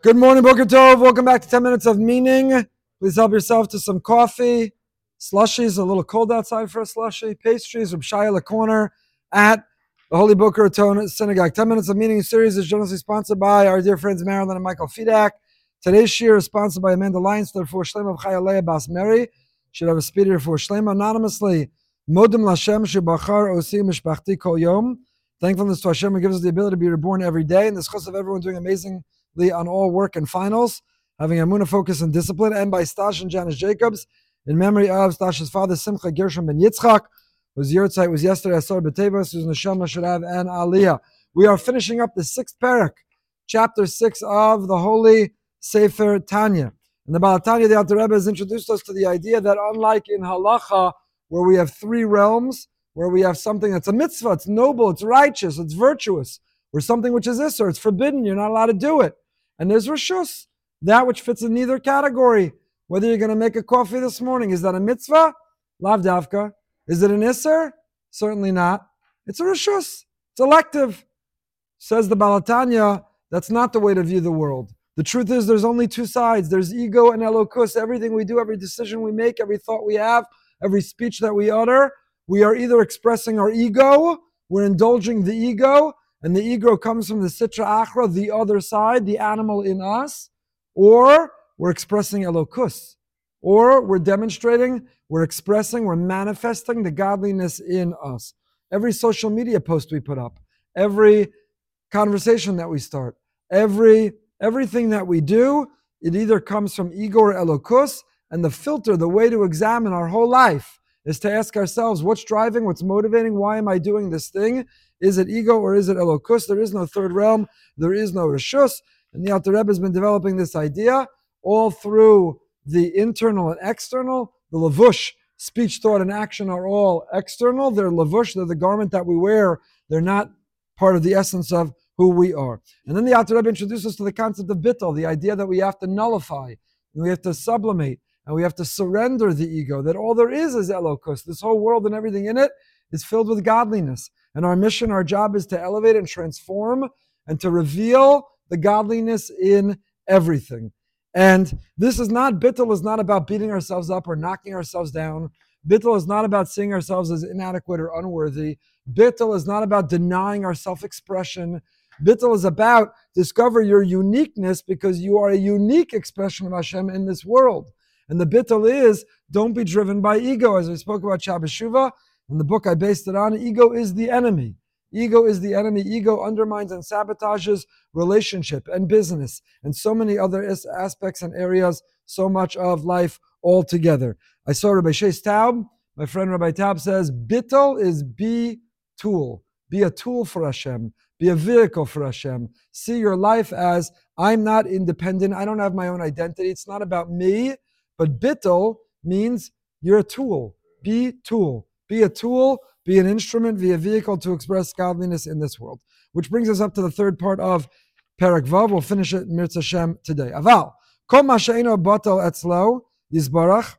Good morning, Boker Tov. Welcome back to 10 Minutes of Meaning. Please help yourself to some coffee, slushies, a little cold outside for a slushie, pastries from Shia Corner at the Holy Boker Tov Synagogue. 10 Minutes of Meaning series is generously sponsored by our dear friends Marilyn and Michael Fidak. Today's shir is sponsored by Amanda Lyons for Shlema of Chayalea Bas Mary. Should have a speedier for Shlema anonymously. Modim Lashem Shebachar Osi Mishpachti Kol Yom. Thankfulness to Hashem who gives us the ability to be reborn every day. And the schus of everyone doing amazingly on all work and finals, having Amunah focus and discipline, and by Stash and Janice Jacobs, in memory of Stash's father, Simcha Gershom ben Yitzchak, whose yahrzeit was yesterday, Asor B'Tevos, whose neshama should have an aliyah. We are finishing up the 6th parak, chapter 6 of the Holy Sefer Tanya. And the Baal Tanya, the Alter Rebbe, has introduced us to the idea that unlike in halacha, where we have 3 realms, where we have something that's a mitzvah, it's noble, it's righteous, it's virtuous, or something which is isser, it's forbidden, you're not allowed to do it. And there's reshus, that which fits in neither category. Whether you're going to make a coffee this morning, is that a mitzvah? Lav davka. Is it an isser? Certainly not. It's a reshus. It's elective. Says the Baal Tanya, that's not the way to view the world. The truth is there's only 2 sides. There's ego and elokus. Everything we do, every decision we make, every thought we have, every speech that we utter, we are either expressing our ego, we're indulging the ego, and the ego comes from the Sitra Achra, the other side, the animal in us, or we're expressing Elokus, or we're demonstrating, we're expressing, we're manifesting the godliness in us. Every social media post we put up, every conversation that we start, everything that we do, it either comes from ego or Elokus, and the filter, the way to examine our whole life is to ask ourselves, what's driving, what's motivating, why am I doing this thing? Is it ego or is it elokus? There is no third realm, there is no reshus. And the Alter Rebbe has been developing this idea all through the internal and external. The lavush, speech, thought, and action are all external. They're lavush, they're the garment that we wear. They're not part of the essence of who we are. And then the Alter Rebbe introduces us to the concept of bittul, the idea that we have to nullify, and we have to sublimate, and we have to surrender the ego, that all there is elokus. This whole world and everything in it is filled with godliness. And our mission, our job is to elevate and transform and to reveal the godliness in everything. And this is not, bittul is not about beating ourselves up or knocking ourselves down. Bittul is not about seeing ourselves as inadequate or unworthy. Bittul is not about denying our self-expression. Bittul is about discover your uniqueness because you are a unique expression of Hashem in this world. And the bittul is, don't be driven by ego. As we spoke about Shabbos Shuvah, in the book I based it on, ego is the enemy. Ego is the enemy. Ego undermines and sabotages relationship and business and so many other aspects and areas, so much of life altogether. I saw Rabbi Shais Taub, my friend Rabbi Taub says, bittul is be tool. Be a tool for Hashem. Be a vehicle for Hashem. See your life as, I'm not independent. I don't have my own identity. It's not about me. But bittul means you're a tool. Be tool. Be a tool, be an instrument, be a vehicle to express godliness in this world. Which brings us up to the 3rd part of Perek Vav. We'll finish it in Mirz Hashem today. Aval, kol ma she'eino batal etzlo yizbarach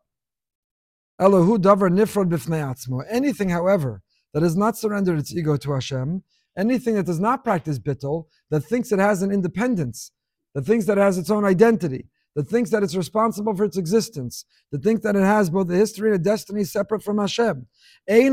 Elohu davar nifrod b'fnei atzmo. Anything, however, that has not surrendered its ego to Hashem, anything that does not practice bittul, that thinks it has an independence, that thinks that it has its own identity, that thinks that it's responsible for its existence, that thinks that it has both a history and a destiny separate from Hashem. If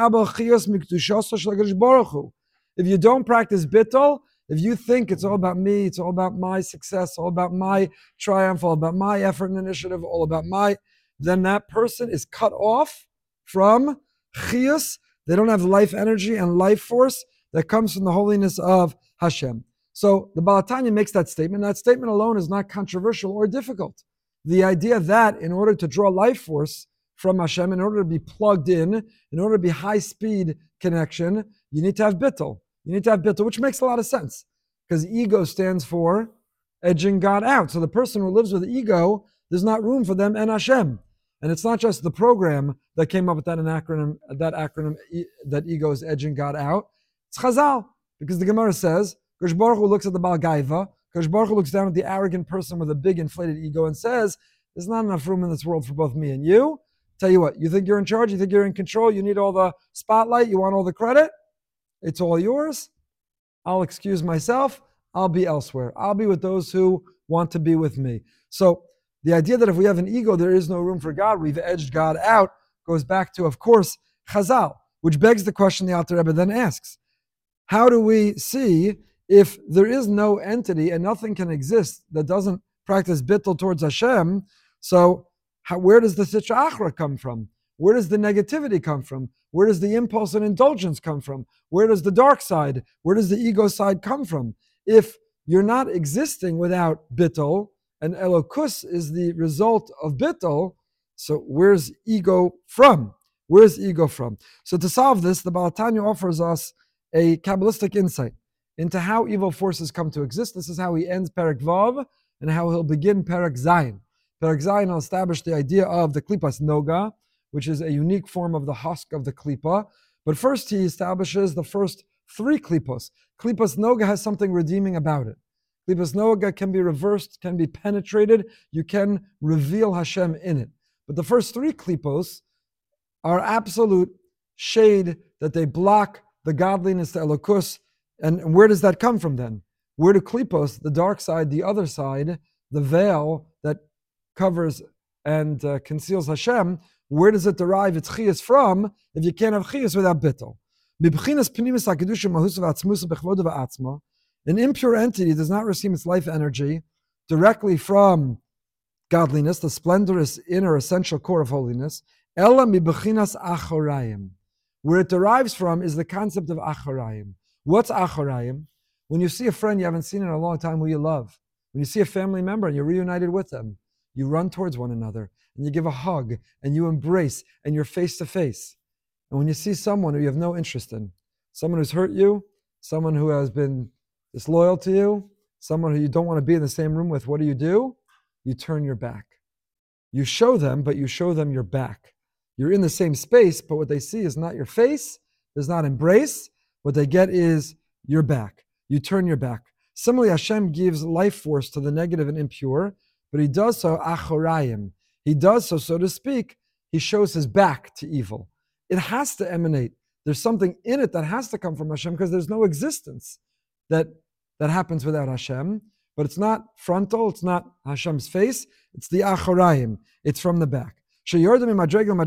you don't practice bittul, if you think it's all about me, it's all about my success, all about my triumph, all about my effort and initiative, all about then that person is cut off from chiyus. They don't have life energy and life force that comes from the holiness of Hashem. So the Baal Tanya makes that statement. That statement alone is not controversial or difficult. The idea that in order to draw life force from Hashem, in order to be plugged in order to be high-speed connection, you need to have bittul. You need to have bittul, which makes a lot of sense because ego stands for edging God out. So the person who lives with ego, there's not room for them and Hashem. And it's not just the program that came up with that acronym that ego is edging God out. It's Chazal, because the Gemara says, Kosh Baruch Hu looks at the Baal Gaiva. Kosh Baruch Hu looks down at the arrogant person with a big inflated ego and says, there's not enough room in this world for both me and you. Tell you what, you think you're in charge, you think you're in control, you need all the spotlight, you want all the credit? It's all yours. I'll excuse myself. I'll be elsewhere. I'll be with those who want to be with me. So the idea that if we have an ego, there is no room for God, we've edged God out, goes back to, of course, Chazal, which begs the question the Alter Rebbe then asks. How do we see if there is no entity and nothing can exist that doesn't practice bittul towards Hashem? So where does the Sitra Achra come from? Where does the negativity come from? Where does the impulse and indulgence come from? Where does the dark side, where does the ego side come from? If you're not existing without bittul, and Elokus is the result of bittul, so where's ego from? Where's ego from? So to solve this, the Baal Tanya offers us a Kabbalistic insight into how evil forces come to exist. This is how he ends Perek Vav and how he'll begin Perek Zayin. Perek Zayin will establish the idea of the Klipas Noga, which is a unique form of the husk of the Klipa. But first he establishes the first three Klipos. Klipas Noga has something redeeming about it. Klipas Noga can be reversed, can be penetrated. You can reveal Hashem in it. But the first three Klipos are absolute shade that they block the godliness, the Elokus. And where does that come from then? Where do Klipos, the dark side, the other side, the veil that covers and conceals Hashem, where does it derive its chiyas from if you can't have chiyas without bittul? An impure entity does not receive its life energy directly from godliness, the splendorous inner essential core of holiness. Ela mibechinas achorayim. Where it derives from is the concept of achorayim. What's achorayim? When you see a friend you haven't seen in a long time who you love, when you see a family member and you're reunited with them, you run towards one another and you give a hug and you embrace and you're face to face. And when you see someone who you have no interest in, someone who's hurt you, someone who has been disloyal to you, someone who you don't want to be in the same room with, what do? You turn your back. You show them, but you show them your back. You're in the same space, but what they see is not your face, does not embrace. What they get is your back. You turn your back. Similarly, Hashem gives life force to the negative and impure, but he does so achorayim. He does so to speak, he shows his back to evil. It has to emanate. There's something in it that has to come from Hashem because there's no existence that happens without Hashem. But it's not frontal, it's not Hashem's face, it's the achorayim. It's from the back. And this is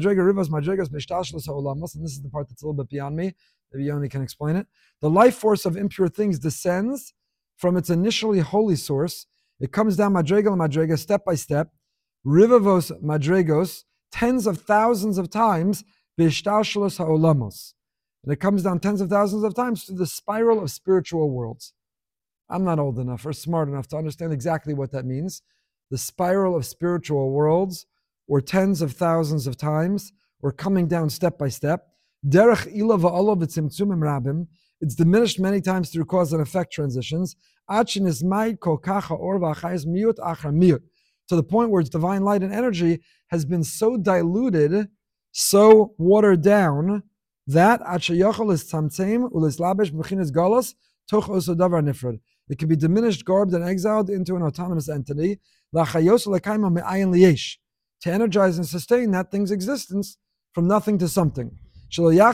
the part that's a little bit beyond me. Maybe Yoni can explain it. The life force of impure things descends from its initially holy source. It comes down madrega, step by step, rivavos madregos, tens of thousands of times, b'ishtalshalos ha'olamos. And it comes down tens of thousands of times to the spiral of spiritual worlds. I'm not old enough or smart enough to understand exactly what that means. The spiral of spiritual worlds, or tens of thousands of times, or coming down step by step. Derech ila va'ala v'tzimtzumim rabim. It's diminished many times through cause and effect transitions. To the point where its divine light and energy has been so diluted, so watered down, that it can be diminished, garbed, and exiled into an autonomous entity. To energize and sustain that thing's existence from nothing to something. To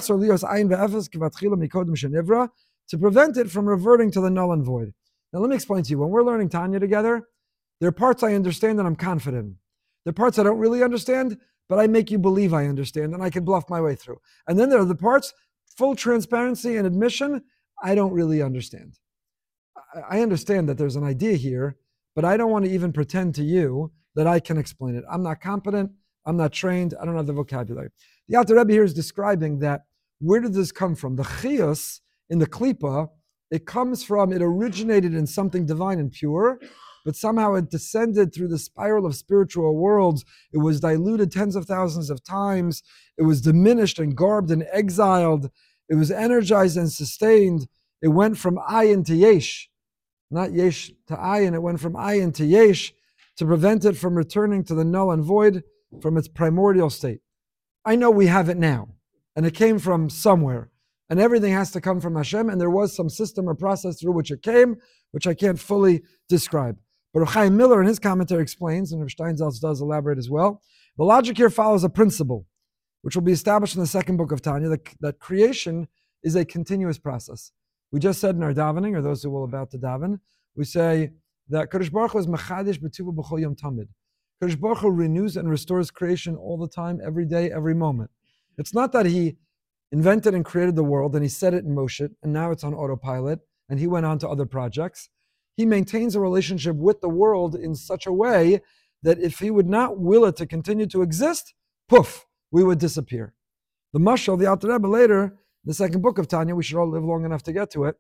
prevent it from reverting to the null and void. Now let me explain to you, when we're learning Tanya together, there are parts I understand and I'm confident. There are parts I don't really understand, but I make you believe I understand and I can bluff my way through. And then there are the parts, full transparency and admission, I don't really understand. I understand that there's an idea here, but I don't want to even pretend to you that I can explain it. I'm not competent, I'm not trained, I don't have the vocabulary. The Alter Rebbe here is describing that, where did this come from? The chiyus in the klipa, it originated in something divine and pure, but somehow it descended through the spiral of spiritual worlds. It was diluted tens of thousands of times. It was diminished and garbed and exiled. It was energized and sustained. It went from ayin to yesh, not yesh to ayin. It went from ayin to yesh, to prevent it from returning to the null and void from its primordial state. I know we have it now, and it came from somewhere, and everything has to come from Hashem, and there was some system or process through which it came, which I can't fully describe. But Chaim Miller in his commentary explains, and Rav Steinsaltz does elaborate as well, the logic here follows a principle, which will be established in the second book of Tanya, that creation is a continuous process. We just said in our davening, or those who will about to daven, we say that Kadosh Baruch Hu is machadish b'tuva b'chol yom tamid. Kadosh Baruch Hu renews and restores creation all the time, every day, every moment. It's not that he invented and created the world and he set it in motion and now it's on autopilot and he went on to other projects. He maintains a relationship with the world in such a way that if he would not will it to continue to exist, poof, we would disappear. The mashal, the Alter Rebbe later, the second book of Tanya, we should all live long enough to get to it.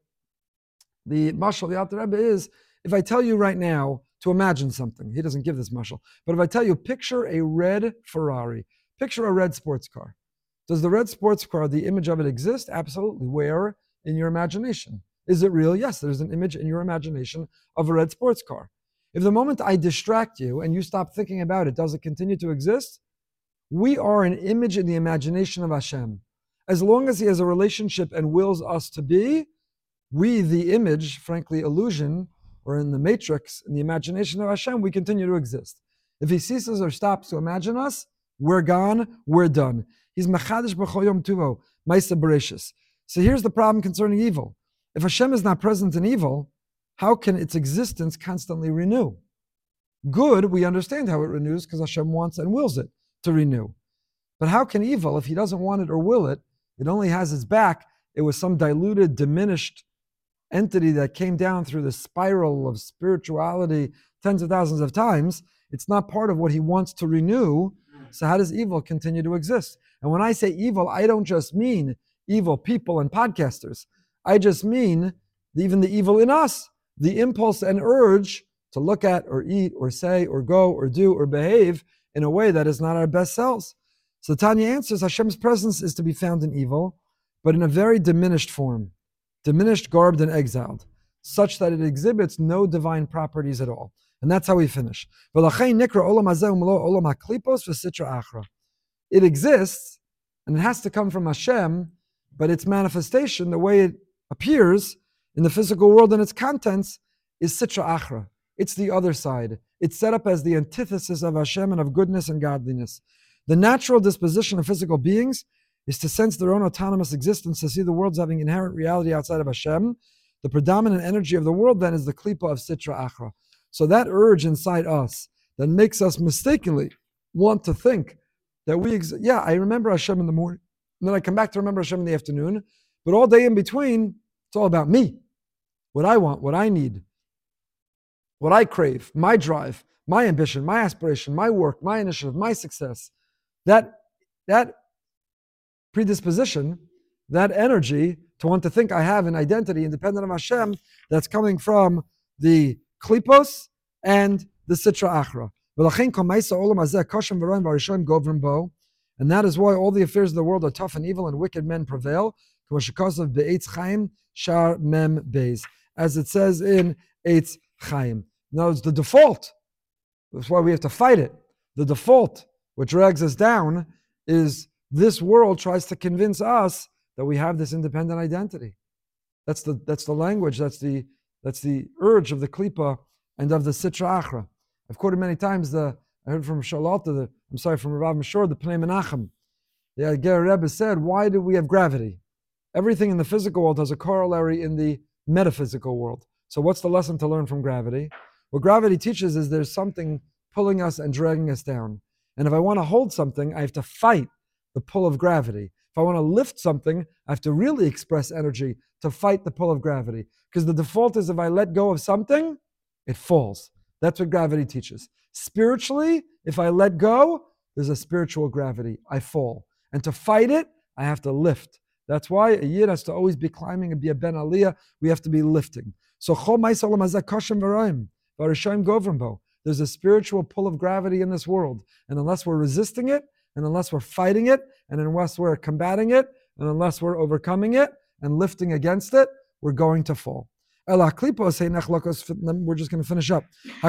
The mashal, the Alter Rebbe is, if I tell you right now to imagine something, he doesn't give this mashal, but if I tell you, picture a red Ferrari, picture a red sports car. Does the red sports car, the image of it exist? Absolutely. Where? In your imagination. Is it real? Yes, there's an image in your imagination of a red sports car. If the moment I distract you and you stop thinking about it, does it continue to exist? We are an image in the imagination of Hashem. As long as he has a relationship and wills us to be, we, the image, frankly, illusion, or in the matrix, in the imagination of Hashem, we continue to exist. If he ceases or stops to imagine us, we're gone, we're done. He's machadish b'chol yom tuvo, ma'aseh bereshis. So here's the problem concerning evil. If Hashem is not present in evil, how can its existence constantly renew? Good, we understand how it renews because Hashem wants and wills it to renew. But how can evil, if he doesn't want it or will it, it only has its back, it was some diluted, diminished entity that came down through the spiral of spirituality tens of thousands of times. It's not part of what he wants to renew. So how does evil continue to exist? And when I say evil, I don't just mean evil people and podcasters. I just mean even the evil in us, the impulse and urge to look at or eat or say or go or do or behave in a way that is not our best selves. So Tanya answers, Hashem's presence is to be found in evil, but in a very diminished form, diminished, garbed, and exiled, such that it exhibits no divine properties at all. And that's how we finish. It exists, and it has to come from Hashem, but its manifestation, the way it appears in the physical world and its contents, is Sitra Achra. It's the other side. It's set up as the antithesis of Hashem and of goodness and godliness. The natural disposition of physical beings is to sense their own autonomous existence, to see the world as having inherent reality outside of Hashem. The predominant energy of the world then is the klipa of Sitra Achra. So that urge inside us that makes us mistakenly want to think that we exist. Yeah, I remember Hashem in the morning, and then I come back to remember Hashem in the afternoon, but all day in between, it's all about me, what I want, what I need, what I crave, my drive, my ambition, my aspiration, my work, my initiative, my success. That predisposition, that energy to want to think I have an identity independent of Hashem, that's coming from the klipos and the sitra achra. And that is why all the affairs of the world are tough and evil and wicked men prevail. As it says in Eitz Chaim. Now it's the default. That's why we have to fight it. The default, what drags us down, is this world tries to convince us that we have this independent identity. That's the language, that's the urge of the klipa and of the sitra achra. I've quoted many times I heard from Shalalta, from Rav Mishor, the Pnei Menachem. The Ger Rebbe said, why do we have gravity? Everything in the physical world has a corollary in the metaphysical world. So what's the lesson to learn from gravity? What gravity teaches is there's something pulling us and dragging us down. And if I want to hold something, I have to fight the pull of gravity. If I want to lift something, I have to really express energy to fight the pull of gravity. Because the default is if I let go of something, it falls. That's what gravity teaches. Spiritually, if I let go, there's a spiritual gravity. I fall. And to fight it, I have to lift. That's why a yid has to always be climbing and be a ben aliyah. We have to be lifting. So there's a spiritual pull of gravity in this world. And unless we're resisting it, and unless we're fighting it, and unless we're combating it, and unless we're overcoming it and lifting against it, we're going to fall. We're just going to finish up. The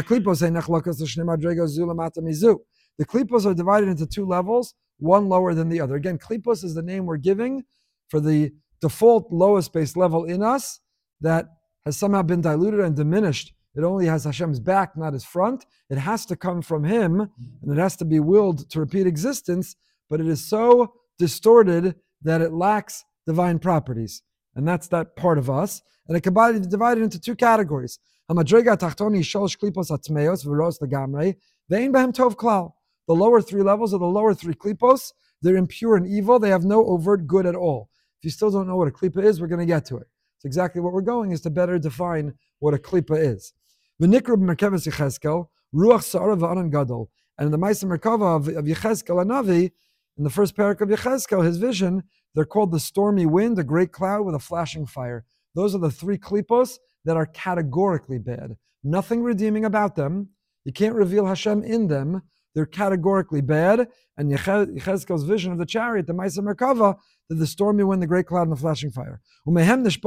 klipos are divided into two levels, one lower than the other. Again, klipos is the name we're giving for the default lowest base level in us that has somehow been diluted and diminished. It only has Hashem's back, not his front. It has to come from him, and it has to be willed to repeat existence, but it is so distorted that it lacks divine properties. And that's that part of us. And it can be divided into two categories. Hamadrega tachtoni sholosh klipos atmeos v'ros legamrei ve'ein behem tov klal. The lower three levels are the lower three klipos. They're impure and evil. They have no overt good at all. If you still don't know what a klipa is, we're going to get to it. It's exactly what we're going is to better define what a klipa is. V'nikru b'merkeves Yechezkel ruach sa'ara v'anan gadol. And in the Ma'aser Merkava of Yechezkel Hanavi, in the first parak of Yechezkel, his vision, they're called the stormy wind, a great cloud with a flashing fire. Those are the three klipos that are categorically bad. Nothing redeeming about them. You can't reveal Hashem in them. They're categorically bad. And Yechezkel's vision of the chariot, the Ma'aser Merkava, that the stormy wind, the great cloud, and the flashing fire. And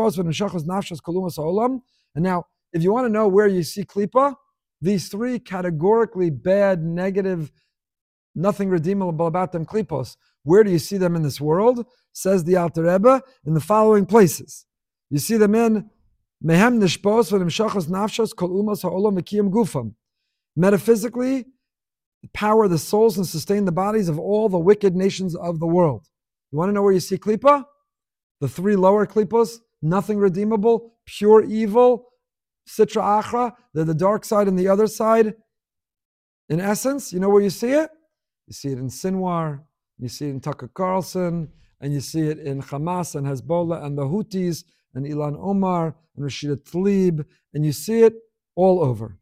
now, if you want to know where you see klipa, these three categorically bad, negative, nothing redeemable about them klipos, where do you see them in this world? Says the Alter Rebbe, in the following places. You see them in Mehem nishpos v'nimshachos nafshos kol umas ha'olam v'kiyam gufam. Metaphysically, power the souls and sustain the bodies of all the wicked nations of the world. You want to know where you see klipa? The three lower klipos, nothing redeemable, pure evil, sitra achra, they're the dark side and the other side. In essence, you know where you see it? You see it in Sinwar, you see it in Tucker Carlson, and you see it in Hamas and Hezbollah and the Houthis and Ilan Omar and Rashida Tlaib, and you see it all over.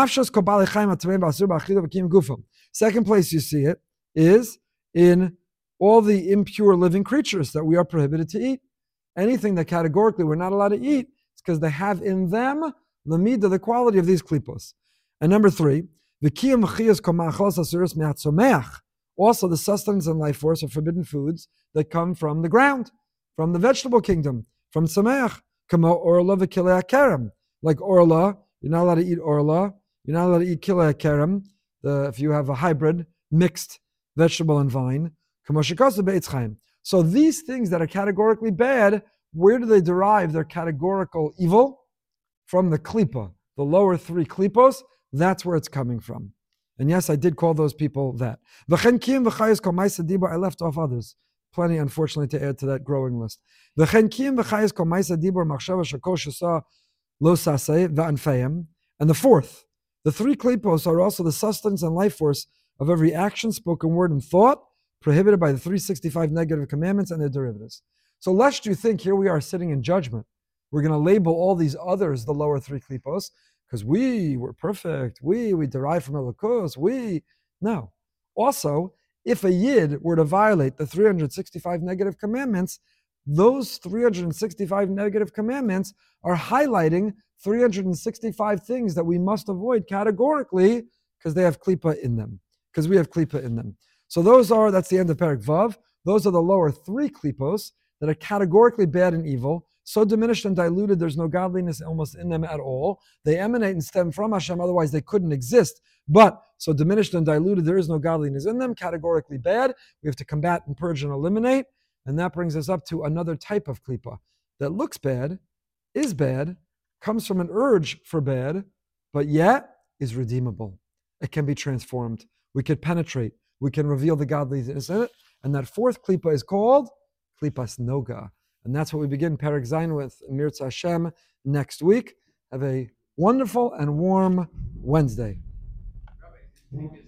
Second place you see it is in all the impure living creatures that we are prohibited to eat. Anything that categorically we're not allowed to eat, it's because they have in them the midah, the quality of these klipos. And number three, also the sustenance and life force of forbidden foods that come from the ground, from the vegetable kingdom, from tzomeach, kamo orla v'kilei kerem. Like orla, you're not allowed to eat orla, you're not allowed to eat kilei kerem, if you have a hybrid, mixed vegetable and vine. So these things that are categorically bad, where do they derive their categorical evil? From the klipa, the lower three klipos. That's where it's coming from. And yes, I did call those people that. I left off others. Plenty, unfortunately, to add to that growing list. And the fourth, the three klipos are also the sustenance and life force of every action, spoken word, and thought, prohibited by the 365 negative commandments and their derivatives. So lest you think here we are sitting in judgment, we're going to label all these others the lower three klipos, because we were perfect, we derive from Elokus, no. Also, if a yid were to violate the 365 negative commandments, those 365 negative commandments are highlighting 365 things that we must avoid categorically because they have klipa in them, because we have klipa in them. So that's the end of Perek Vav. Those are the lower three klipos that are categorically bad and evil, so diminished and diluted, there's no godliness almost in them at all. They emanate and stem from Hashem, otherwise they couldn't exist. But so diminished and diluted, there is no godliness in them, categorically bad. We have to combat and purge and eliminate. And that brings us up to another type of klipa that looks bad, is bad, comes from an urge for bad, but yet is redeemable. It can be transformed. We can penetrate. We can reveal the godliness in it. And that fourth klipa is called klipas noga. And that's what we begin Perek Zayin with Mirza Hashem next week. Have a wonderful and warm Wednesday.